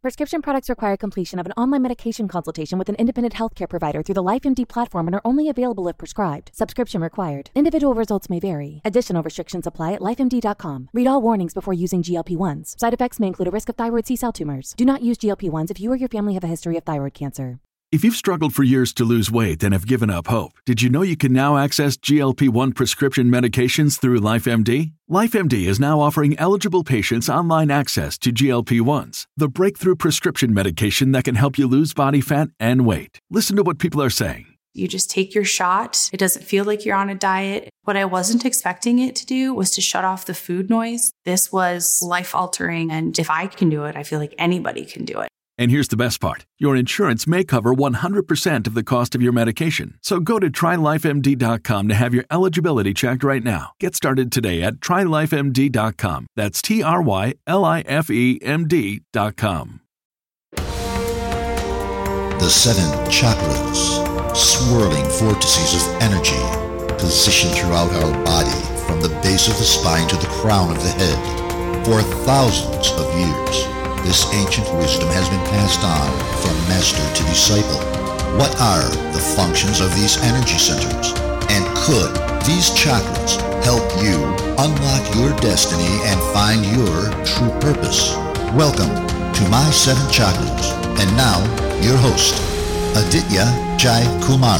Prescription products require completion of an online medication consultation with an independent healthcare provider through the LifeMD platform and are only available if prescribed. Subscription required. Individual results may vary. Additional restrictions apply at lifemd.com. Read all warnings before using GLP-1s. Side effects may include a risk of thyroid C-cell tumors. Do not use GLP-1s if you or your family have a history of thyroid cancer. If you've struggled for years to lose weight and have given up hope, did you know you can now access GLP-1 prescription medications through LifeMD? LifeMD is now offering eligible patients online access to GLP-1s, the breakthrough prescription medication that can help you lose body fat and weight. Listen to what people are saying. You just take your shot. It doesn't feel like you're on a diet. What I wasn't expecting it to do was to shut off the food noise. This was life-altering, and if I can do it, I feel like anybody can do it. And here's the best part. Your insurance may cover 100% of the cost of your medication. So go to trylifemd.com to have your eligibility checked right now. Get started today at trylifemd.com. That's trylifemd.com. The 7 chakras, swirling vortices of energy, positioned throughout our body from the base of the spine to the crown of the head. For thousands of years, this ancient wisdom has been passed on from master to disciple. What are the functions of these energy centers? And could these chakras help you unlock your destiny and find your true purpose? Welcome to My 7 Chakras. And now, your host, Aditya Jai Kumar.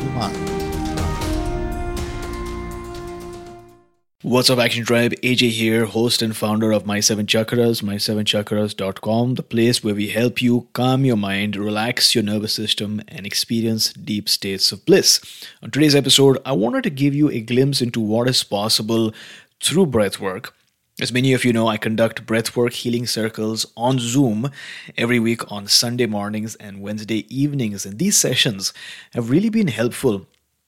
What's up, Action Tribe? AJ here, host and founder of My 7 Chakras, my7chakras.com, the place where we help you calm your mind, relax your nervous system, and experience deep states of bliss. On today's episode, I wanted to give you a glimpse into what is possible through breathwork. As many of you know, I conduct breathwork healing circles on Zoom every week on Sunday mornings and Wednesday evenings, and these sessions have really been helpful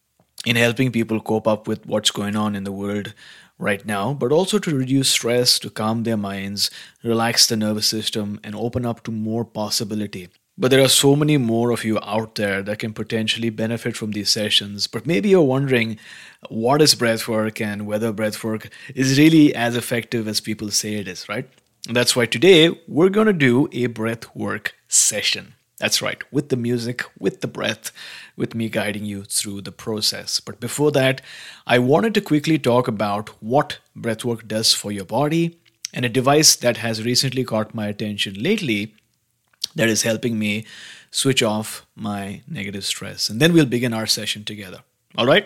in helping people cope up with what's going on in the world right now, but also to reduce stress, to calm their minds, relax the nervous system, and open up to more possibility. But there are so many more of you out there that can potentially benefit from these sessions. But maybe you're wondering, what is breathwork and whether breathwork is really as effective as people say it is, right? And that's why today we're going to do a breathwork session. That's right, with the music, with the breath, with me guiding you through the process. But before that, I wanted to quickly talk about what breathwork does for your body and a device that has recently caught my attention lately that is helping me switch off my negative stress. And then we'll begin our session together. All right?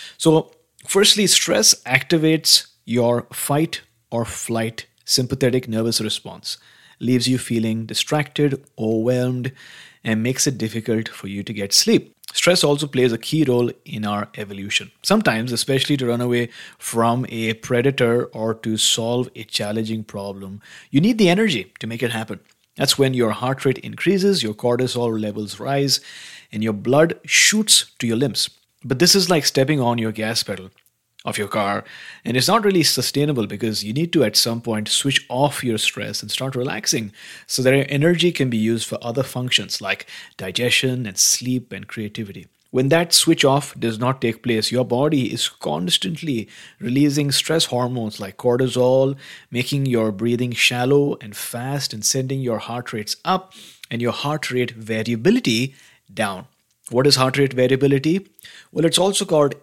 So firstly, stress activates your fight or flight sympathetic nervous response, leaves you feeling distracted, overwhelmed, and makes it difficult for you to get sleep. Stress also plays a key role in our evolution. Sometimes, especially to run away from a predator or to solve a challenging problem, you need the energy to make it happen. That's when your heart rate increases, your cortisol levels rise, and your blood shoots to your limbs. But this is like stepping on your gas pedal of your car, and it's not really sustainable because you need to at some point switch off your stress and start relaxing so that your energy can be used for other functions like digestion and sleep and creativity. When that switch off does not take place, your body is constantly releasing stress hormones like cortisol, making your breathing shallow and fast and sending your heart rates up and your heart rate variability down. What is heart rate variability? Well, it's also called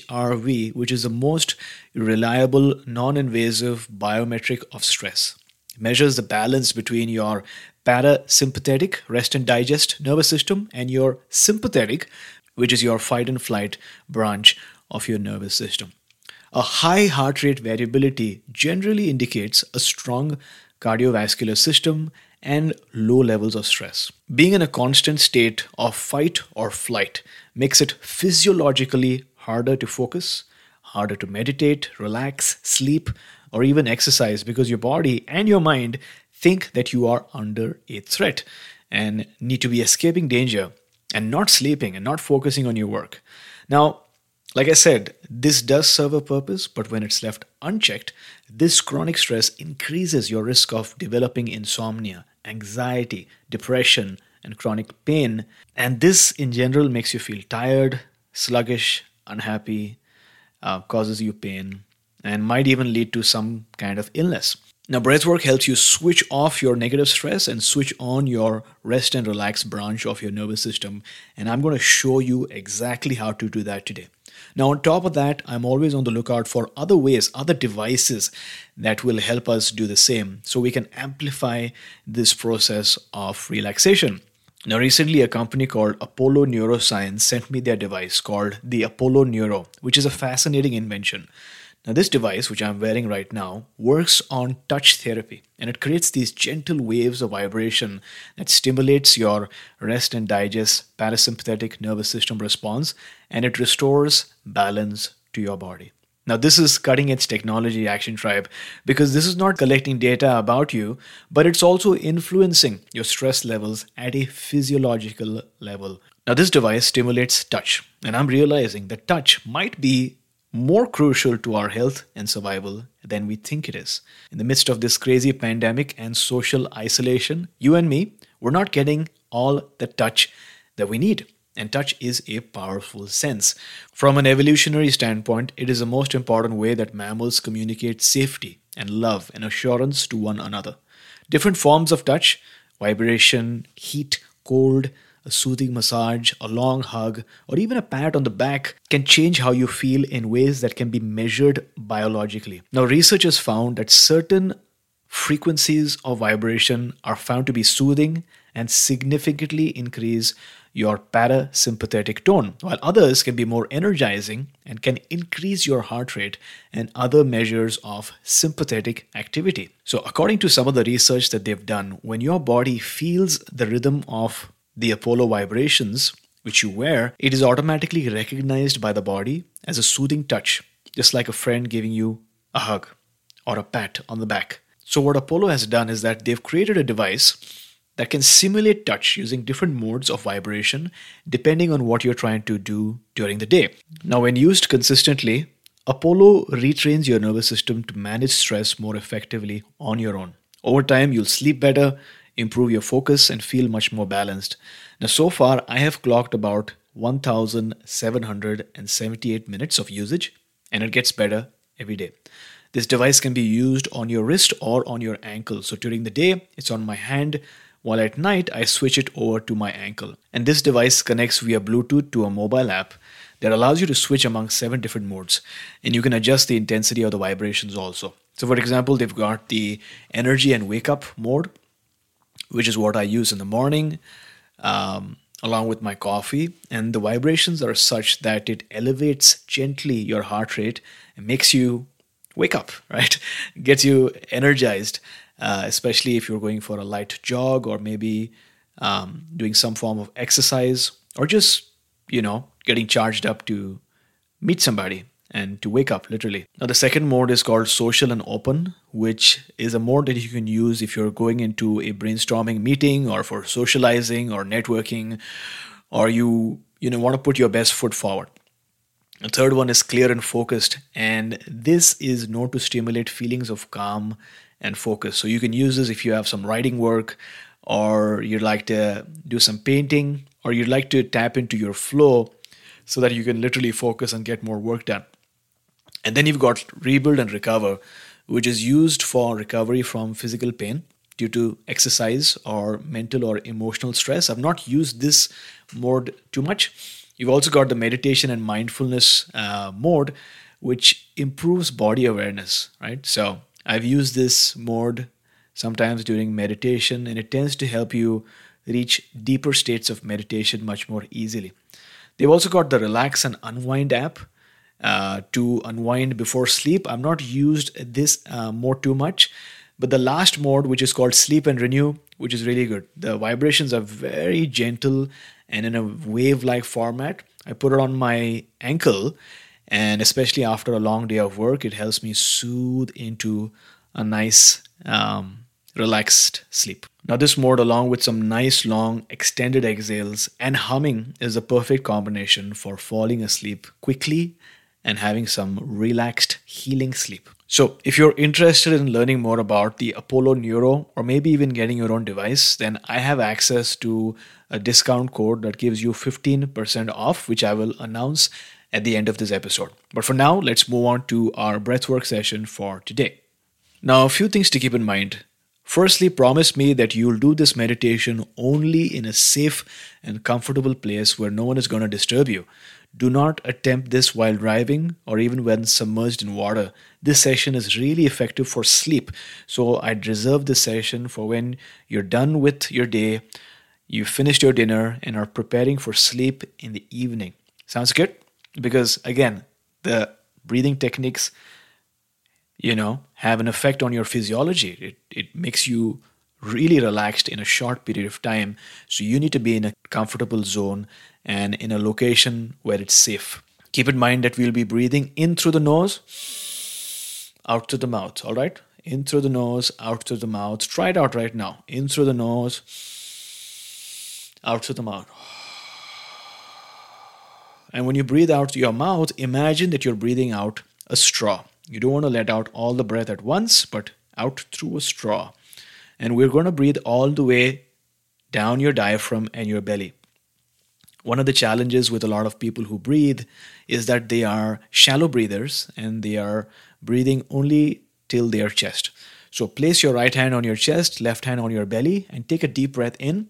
HRV, which is the most reliable, non-invasive biometric of stress. It measures the balance between your parasympathetic, rest and digest nervous system and your sympathetic, which is your fight and flight branch of your nervous system. A high heart rate variability generally indicates a strong cardiovascular system and low levels of stress. Being in a constant state of fight or flight makes it physiologically harder to focus, harder to meditate, relax, sleep, or even exercise because your body and your mind think that you are under a threat and need to be escaping danger and not sleeping and not focusing on your work. Now, like I said, this does serve a purpose, but when it's left unchecked, this chronic stress increases your risk of developing insomnia, anxiety, depression, and chronic pain. And this in general makes you feel tired, sluggish, unhappy, causes you pain, and might even lead to some kind of illness. Now, breathwork helps you switch off your negative stress and switch on your rest and relax branch of your nervous system. And I'm going to show you exactly how to do that today. Now, on top of that, I'm always on the lookout for other ways, other devices that will help us do the same so we can amplify this process of relaxation. Now, recently, a company called Apollo Neuroscience sent me their device called the Apollo Neuro, which is a fascinating invention. Now, this device, which I'm wearing right now, works on touch therapy, and it creates these gentle waves of vibration that stimulates your rest and digest parasympathetic nervous system response, and it restores balance to your body. Now, this is cutting edge technology, Action Tribe, because this is not collecting data about you, but it's also influencing your stress levels at a physiological level. Now, this device stimulates touch, and I'm realizing that touch might be more crucial to our health and survival than we think it is. In the midst of this crazy pandemic and social isolation, you and me, we're not getting all the touch that we need. And touch is a powerful sense. From an evolutionary standpoint, it is the most important way that mammals communicate safety and love and assurance to one another. Different forms of touch, vibration, heat, cold, a soothing massage, a long hug, or even a pat on the back can change how you feel in ways that can be measured biologically. Now, research has found that certain frequencies of vibration are found to be soothing and significantly increase your parasympathetic tone, while others can be more energizing and can increase your heart rate and other measures of sympathetic activity. So, according to some of the research that they've done, when your body feels the rhythm of the Apollo vibrations, which you wear, it is automatically recognized by the body as a soothing touch, just like a friend giving you a hug or a pat on the back. So what Apollo has done is that they've created a device that can simulate touch using different modes of vibration depending on what you're trying to do during the day. Now, when used consistently, Apollo retrains your nervous system to manage stress more effectively on your own. Over time, you'll sleep better, improve your focus, and feel much more balanced. Now, so far, I have clocked about 1,778 minutes of usage, and it gets better every day. This device can be used on your wrist or on your ankle. So during the day, it's on my hand, while at night, I switch it over to my ankle. And this device connects via Bluetooth to a mobile app that allows you to switch among 7 different modes. And you can adjust the intensity of the vibrations also. So for example, they've got the energy and wake up mode, which is what I use in the morning, along with my coffee. And the vibrations are such that it elevates gently your heart rate and makes you wake up, right? Gets you energized, especially if you're going for a light jog or maybe doing some form of exercise or just, getting charged up to meet somebody and to wake up, literally. Now, the second mode is called Social and Open, which is a mode that you can use if you're going into a brainstorming meeting or for socializing or networking, or you want to put your best foot forward. The third one is Clear and Focused, and this is known to stimulate feelings of calm and focus. So you can use this if you have some writing work, or you'd like to do some painting, or you'd like to tap into your flow so that you can literally focus and get more work done. And then you've got Rebuild and Recover, which is used for recovery from physical pain due to exercise or mental or emotional stress. I've not used this mode too much. You've also got the meditation and mindfulness mode, which improves body awareness, right? So I've used this mode sometimes during meditation, and it tends to help you reach deeper states of meditation much more easily. They've also got the Relax and Unwind app to unwind before sleep. I've not used this mode too much, but the last mode, which is called Sleep and Renew, which is really good. The vibrations are very gentle and in a wave-like format. I put it on my ankle, and especially after a long day of work, it helps me soothe into a nice, relaxed sleep. Now, this mode, along with some nice, long, extended exhales and humming, is a perfect combination for falling asleep quickly and having some relaxed, healing sleep. So, if you're interested in learning more about the Apollo Neuro, or maybe even getting your own device, then I have access to a discount code that gives you 15% off, which I will announce at the end of this episode. But for now, let's move on to our breathwork session for today. Now, a few things to keep in mind. Firstly, promise me that you'll do this meditation only in a safe and comfortable place where no one is going to disturb you. Do not attempt this while driving or even when submerged in water. This session is really effective for sleep. So I'd reserve this session for when you're done with your day, you finished your dinner, and are preparing for sleep in the evening. Sounds good? Because again, the breathing techniques, have an effect on your physiology. It makes you really relaxed in a short period of time. So you need to be in a comfortable zone and in a location where it's safe. Keep in mind that we'll be breathing in through the nose, out through the mouth, all right? In through the nose, out through the mouth. Try it out right now. In through the nose, out through the mouth. And when you breathe out through your mouth, imagine that you're breathing out a straw. You don't want to let out all the breath at once, but out through a straw. And we're going to breathe all the way down your diaphragm and your belly. One of the challenges with a lot of people who breathe is that they are shallow breathers and they are breathing only till their chest. So place your right hand on your chest, left hand on your belly, and take a deep breath in.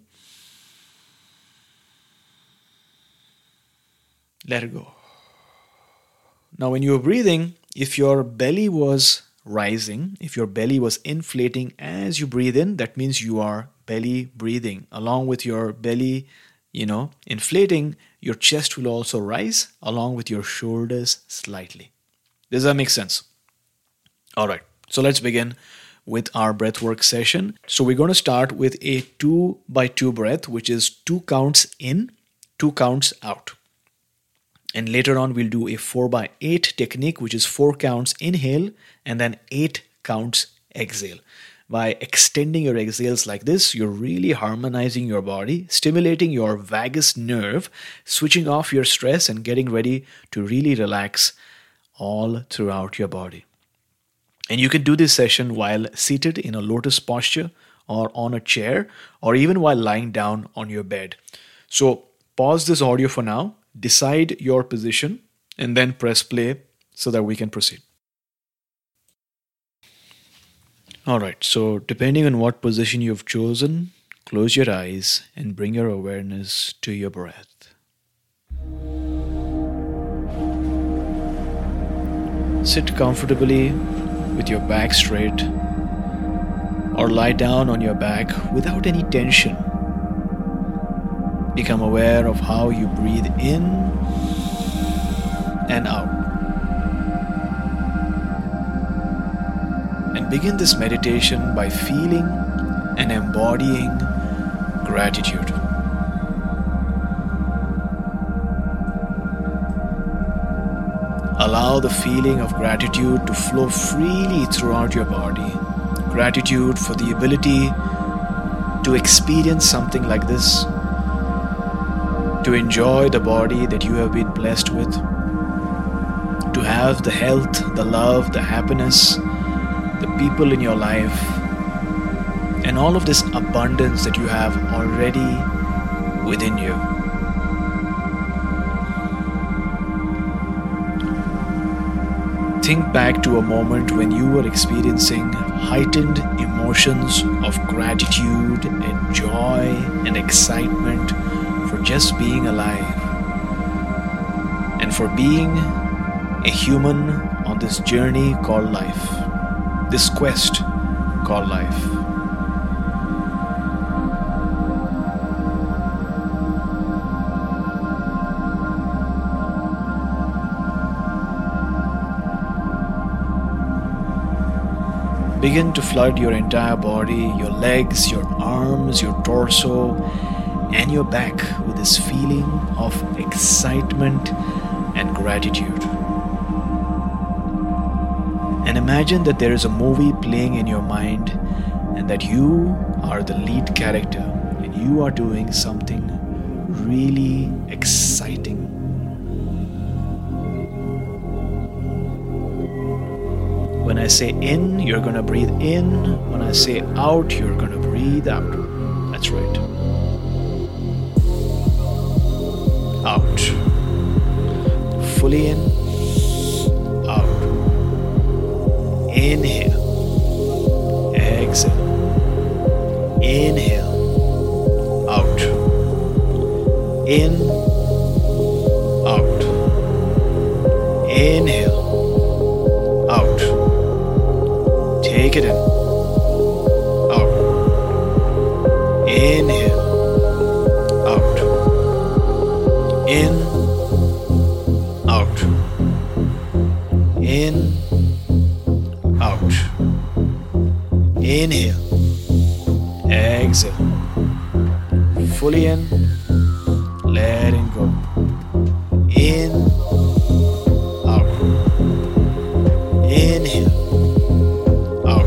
Let it go. Now, when you're breathing, if your belly was rising, if your belly was inflating as you breathe in, that means you are belly breathing. Along with your belly, inflating, your chest will also rise along with your shoulders slightly. Does that make sense? All right. So let's begin with our breathwork session. So we're going to start with a 2x2 breath, which is 2 counts in, 2 counts out. And later on, we'll do a 4x8 technique, which is 4 counts inhale and then 8 counts exhale. By extending your exhales like this, you're really harmonizing your body, stimulating your vagus nerve, switching off your stress and getting ready to really relax all throughout your body. And you can do this session while seated in a lotus posture or on a chair or even while lying down on your bed. So pause this audio for now. Decide your position and then press play so that we can proceed. Alright, so depending on what position you've chosen, close your eyes and bring your awareness to your breath. Sit comfortably with your back straight or lie down on your back without any tension. Become aware of how you breathe in and out. And begin this meditation by feeling and embodying gratitude. Allow the feeling of gratitude to flow freely throughout your body. Gratitude for the ability to experience something like this, to enjoy the body that you have been blessed with, to have the health, the love, the happiness, the people in your life, and all of this abundance that you have already within you. Think back to a moment when you were experiencing heightened emotions of gratitude and joy and excitement for just being alive and for being a human on this journey called life, this quest called life. Begin to flood your entire body, your legs, your arms, your torso, and your back with this feeling of excitement and gratitude. And imagine that there is a movie playing in your mind and that you are the lead character and you are doing something really exciting. When I say in, you're going to breathe in. When I say out, you're going to breathe out. That's right. Out. Fully in. Out. Inhale. In, out. Inhale, out. Take it in, out. Inhale, out. In, out. In, out. Inhale, exhale. Fully in, letting go. In, out. Inhale, out.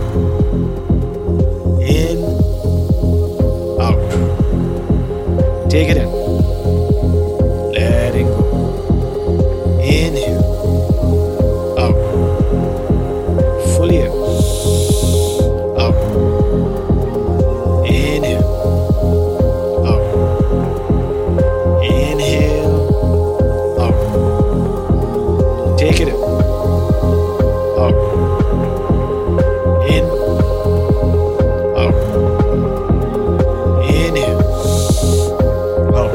In, out. Take it in, letting go. Inhale, out. Fully in, out. Inhale, out. Inhale, out. Take it in, out. In, out. Inhale, out.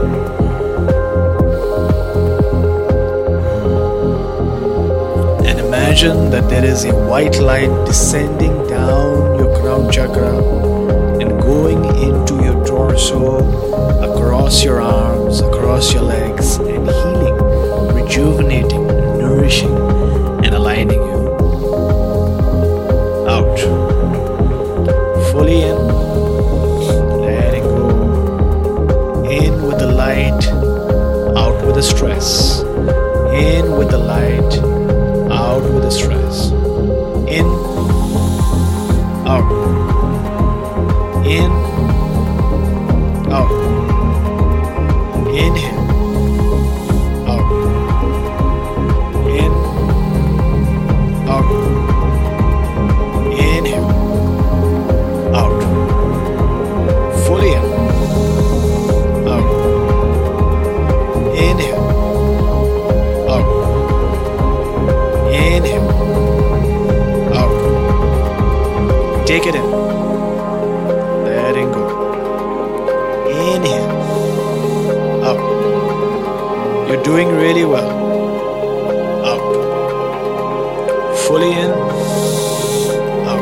And imagine that there is a white light descending down your crown chakra and going into your torso, across your arms, across your legs, and healing, rejuvenating, nourishing, and aligning you. Out. Fully in, letting go. In with the light, out with the stress. In with the light, out with the stress. In, out. In, out. Inhale, out. In, out. Inhale, out. Fully in, out. Inhale, out. Inhale, out. Take it in, letting go. Inhale, out. You're doing really well. Out. Fully in, out.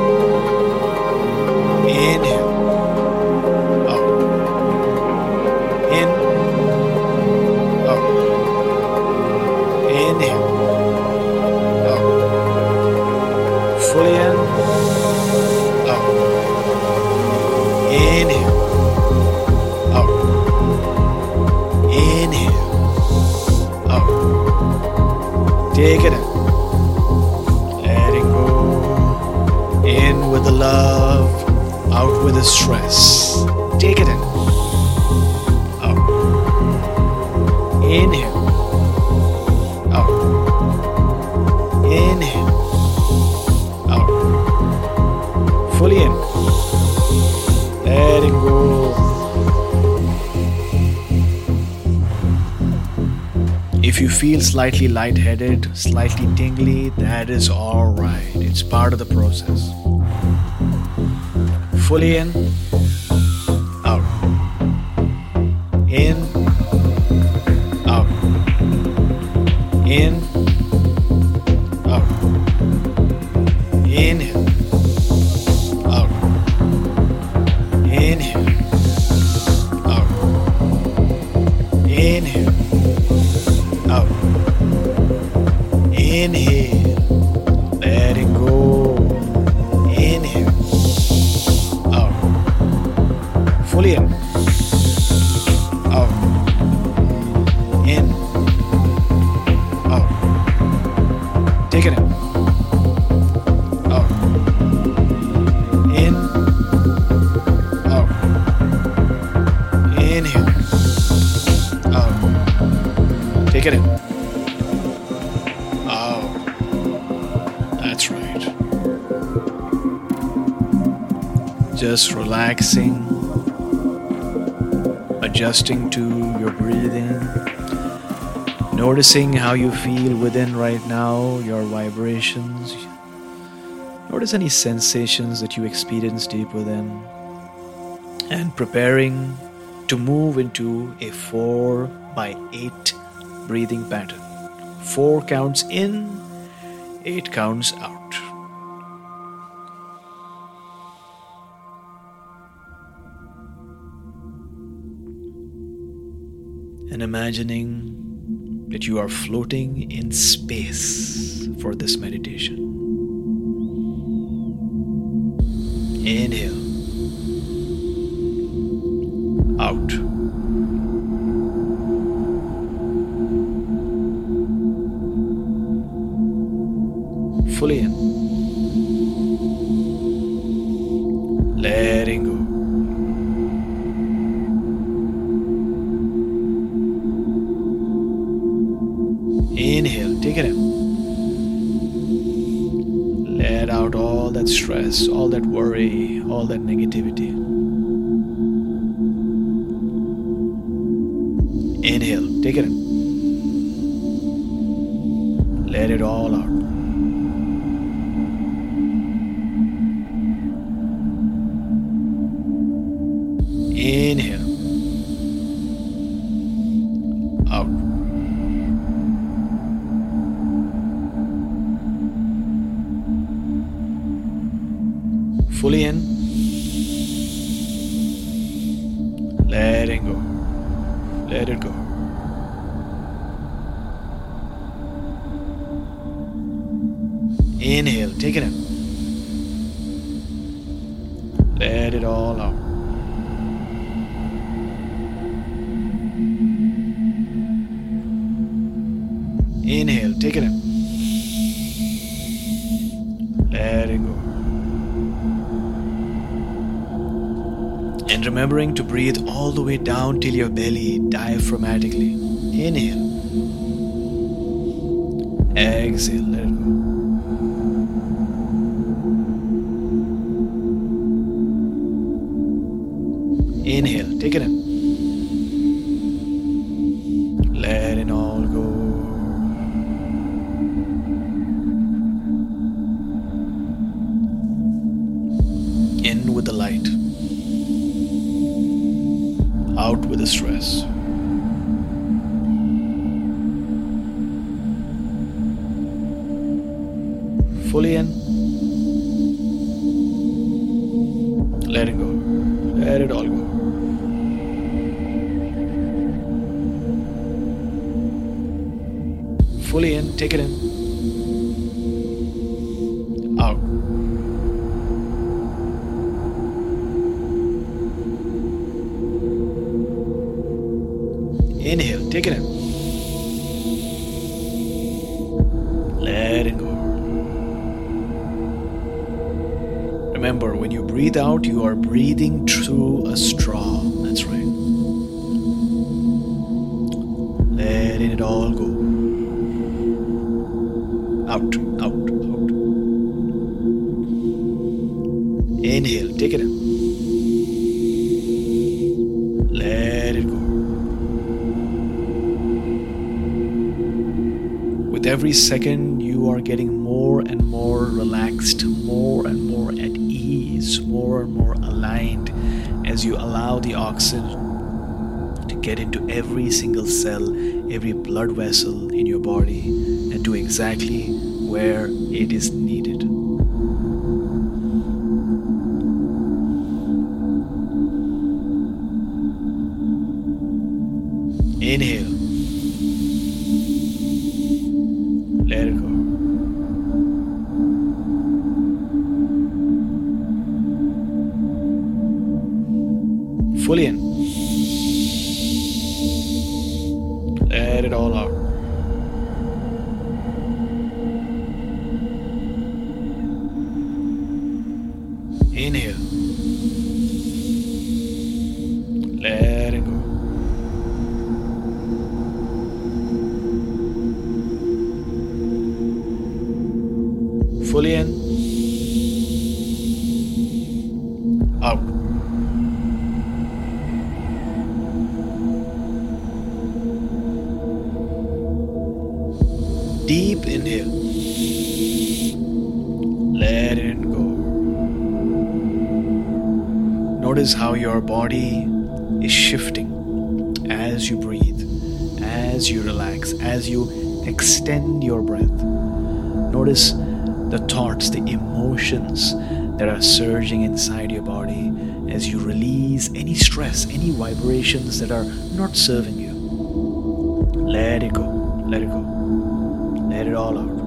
Inhale, out. In, out. Inhale, out. Fully in, out. Inhale, out. Inhale, out. Take it in, letting go. In with the love, out with the stress. Take it in, out. Inhale, out. Inhale, out. Fully in, letting go. If you feel slightly lightheaded, slightly tingly, that is alright. It's part of the process. Fully in, out. In, out. In, out. Inhale, out. Inhale, out. Inhale, out. Inhale, letting go. Inhale, out. Fully in, out. In, out. Take it in, out. In, out. Inhale, out. Take it in. Out. That's right. Just relaxing, adjusting to your breathing, noticing how you feel within right now, your vibrations. Notice any sensations that you experience deep within, and preparing to move into a 4/8 breathing pattern. 4 counts in, 8 counts out. And imagining that you are floating in space for this meditation. Inhale. Out. Fully in. Letting go. Inhale, take it in. Let out all that stress, all that worry, all that negativity. Inhale, take it in. Let it all out. Inhale. Out. Fully in. Letting go. Let it go. Inhale, take it in. Let it all out. Inhale, take it in. Let it go. And remembering to breathe all the way down till your belly diaphragmatically. Inhale. Exhale, let it go. Inhale, take it in. Let it all go. In with the light. Out with the stress. Fully in. Letting go. Let it all go. Fully in, take it in. Out. Inhale, take it in. Let it go. Remember, when you breathe out, you are breathing through a straw. That's right. Letting it all go. Out, out, out. Inhale, take it in. Let it go. With every second, you are getting more and more relaxed, more and more at ease, more and more aligned as you allow the oxygen to get into every single cell, every blood vessel in your body, and to exactly where it is needed. Inhale. Let it go. Fully in. Let it all out. Inhale. Let it go. Fully in. Out. Deep inhale. Let it go. Notice how your body is shifting as you breathe, as you relax, as you extend your breath. Notice the thoughts, the emotions that are surging inside your body as you release any stress, any vibrations that are not serving you. Let it go, let it go, let it all out.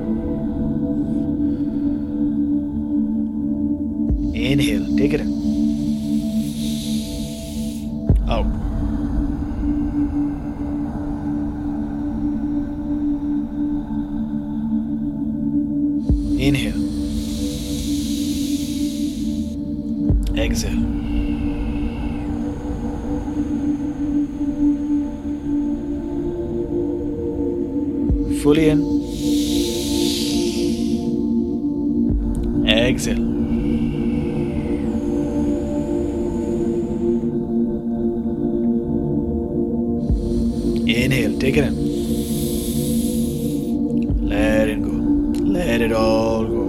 Inhale, take it in. Out. Inhale. Exhale. Fully in. Exhale. Inhale, take it in. Let it go. Let it all go.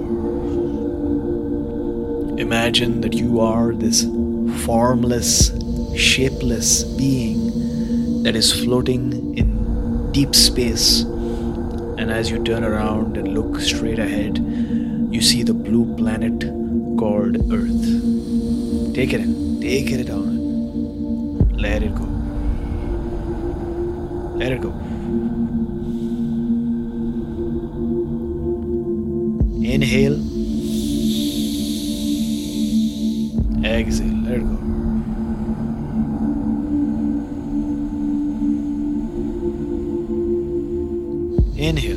Imagine that you are this formless, shapeless being that is floating in deep space. And as you turn around and look straight ahead, you see the blue planet called Earth. Take it in. Take it down. Let it go. Let it go. Inhale. Exhale. Let it go. Inhale.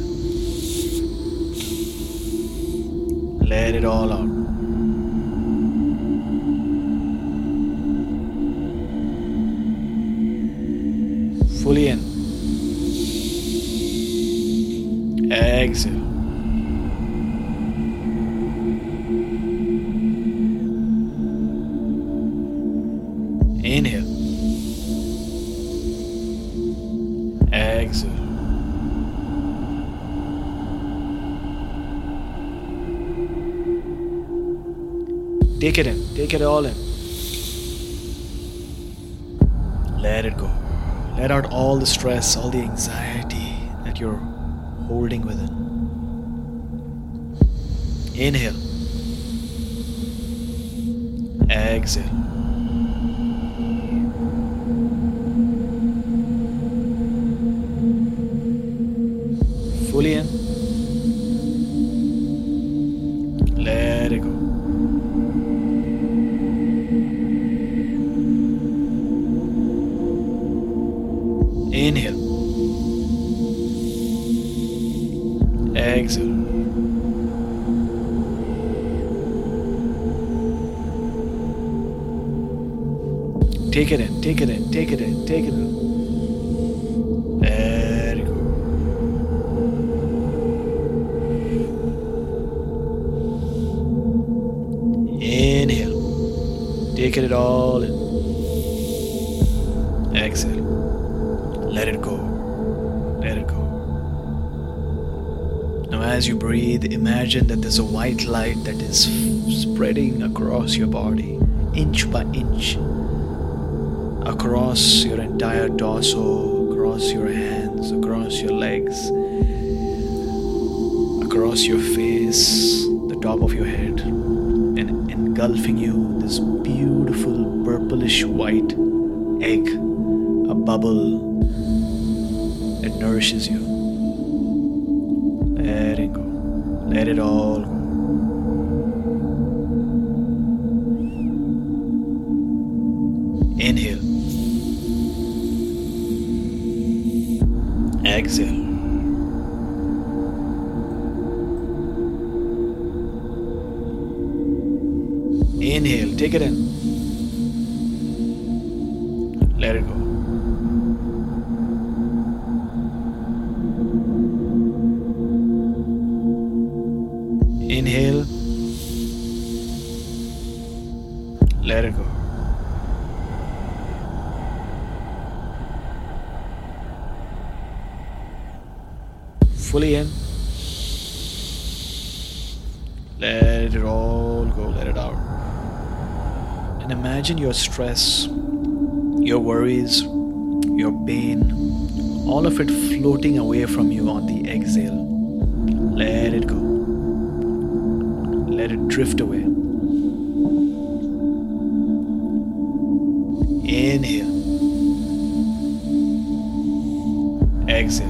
Let it all out. Fully in. Exhale. Inhale. Exhale. Take it in. Take it all in. Let it go. Let out all the stress, all the anxiety that you're holding within. Inhale. Exhale. Fully in. Let it go. Inhale. Exhale. Take it in, take it in, take it in, take it in. Let it go. Inhale. Take it all in. Exhale. Let it go. Let it go. Now as you breathe, imagine that there's a white light that is spreading across your body, inch by inch, across your entire torso, across your hands, across your legs, across your face, the top of your head, and engulfing you, this beautiful purplish white egg, a bubble that nourishes you. Let it go. Let it all go. Inhale. Exhale. Inhale. Take it in. Let it go. Inhale. Let it go. Fully in. Let it all go. Let it out. And imagine your stress, your worries, your pain, all of it floating away from you on the exhale. Let it go. Let it drift away. Inhale. Exhale.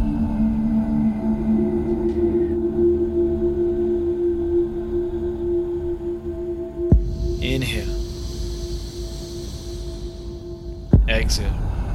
Inhale. Exhale.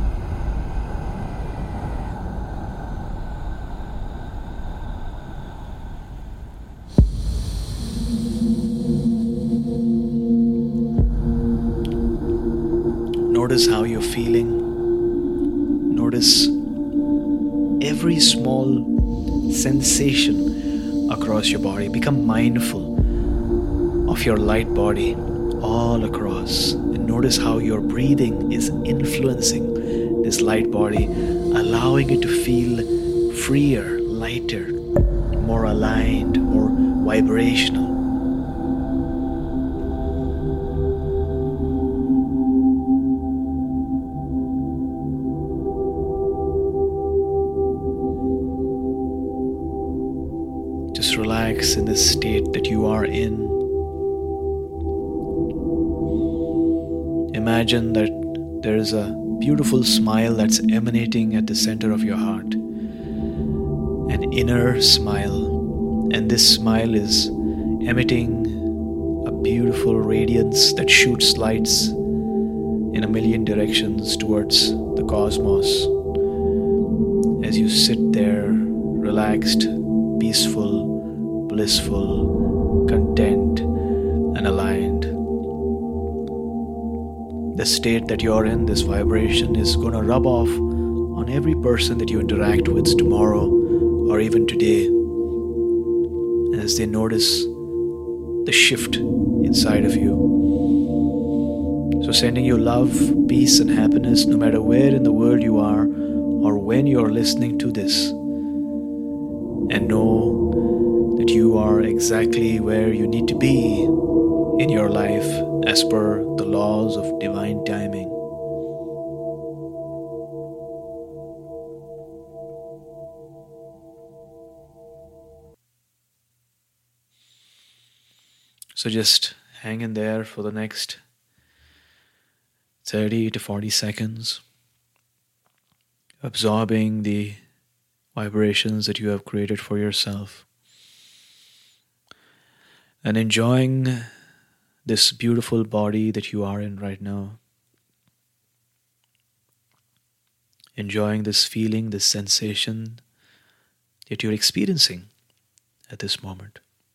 Notice how you're feeling. Notice every small sensation across your body. Become mindful of your light body all across. And notice how your breathing is influencing this light body, allowing it to feel freer, lighter, more aligned, more vibrational. Just relax in this state that you are in. Imagine that there is a beautiful smile that's emanating at the center of your heart. An inner smile. And this smile is emitting a beautiful radiance that shoots lights in a million directions towards the cosmos. As you sit there, relaxed, peaceful, blissful, content, and aligned. The state that you're in, this vibration, is going to rub off on every person that you interact with tomorrow or even today, as they notice the shift inside of you. So sending you love, peace, and happiness no matter where in the world you are or when you're listening to this. And know that you are exactly where you need to be in your life as per the laws of divine timing. So just hang in there for the next 30 to 40 seconds, absorbing the vibrations that you have created for yourself and enjoying this beautiful body that you are in right now. Enjoying this feeling, this sensation that you're experiencing at this moment.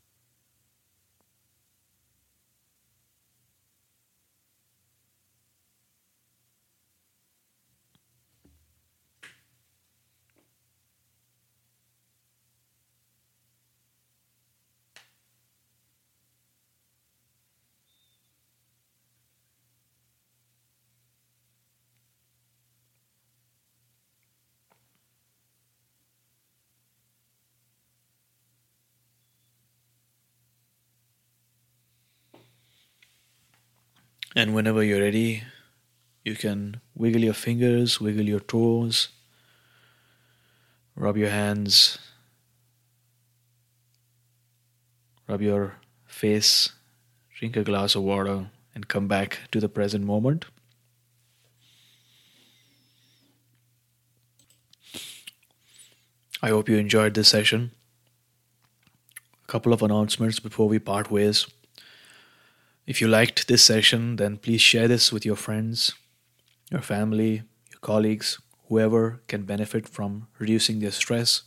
And whenever you're ready, you can wiggle your fingers, wiggle your toes, rub your hands, rub your face, drink a glass of water, and come back to the present moment. I hope you enjoyed this session. A couple of announcements before we part ways. If you liked this session, then please share this with your friends, your family, your colleagues, whoever can benefit from reducing their stress.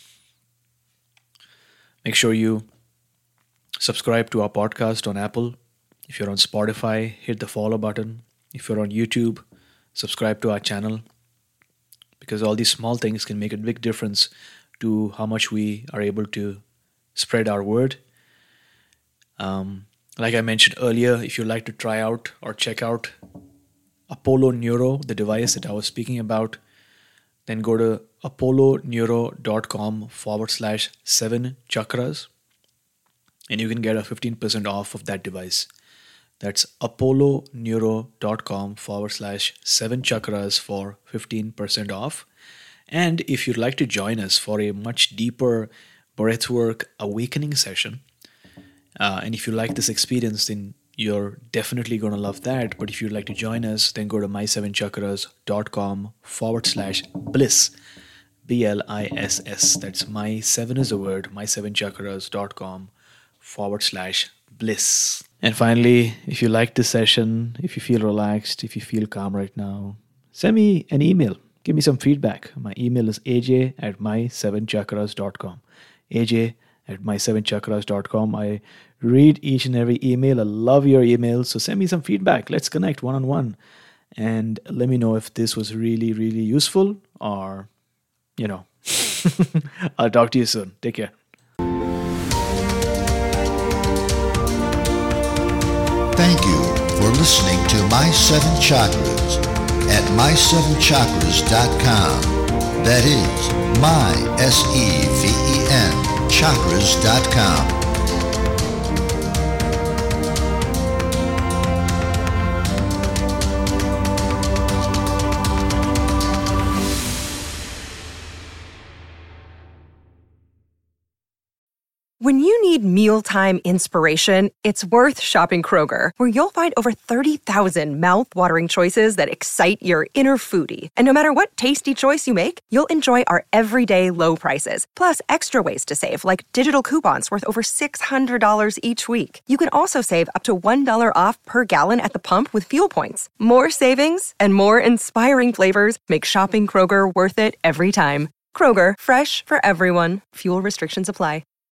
Make sure you subscribe to our podcast on Apple. If you're on Spotify, hit the follow button. If you're on YouTube, subscribe to our channel, because all these small things can make a big difference to how much we are able to spread our word. Like I mentioned earlier, if you'd like to try out or check out Apollo Neuro, the device that I was speaking about, then go to apolloneuro.com/7chakras and you can get a 15% off of that device. That's apolloneuro.com/7chakras for 15% off. And if you'd like to join us for a much deeper breathwork awakening session, and if you like this experience, then you're definitely going to love that. But if you'd like to join us, then go to my7chakras.com/bliss. BLISS. That's my 7 is a word, my7chakras.com/bliss. And finally, if you like this session, if you feel relaxed, if you feel calm right now, send me an email. Give me some feedback. My email is aj@my7chakras.com. aj@my7chakras.com. I read each and every email. I love your emails. So send me some feedback. Let's connect one-on-one. And let me know if this was really, really useful or, I'll talk to you soon. Take care. Thank you for listening to My 7 Chakras at my7chakras.com. That is my-SEVEN chakras.com. When you need mealtime inspiration, it's worth shopping Kroger, where you'll find over 30,000 mouth-watering choices that excite your inner foodie. And no matter what tasty choice you make, you'll enjoy our everyday low prices, plus extra ways to save, like digital coupons worth over $600 each week. You can also save up to $1 off per gallon at the pump with fuel points. More savings and more inspiring flavors make shopping Kroger worth it every time. Kroger, fresh for everyone. Fuel restrictions apply.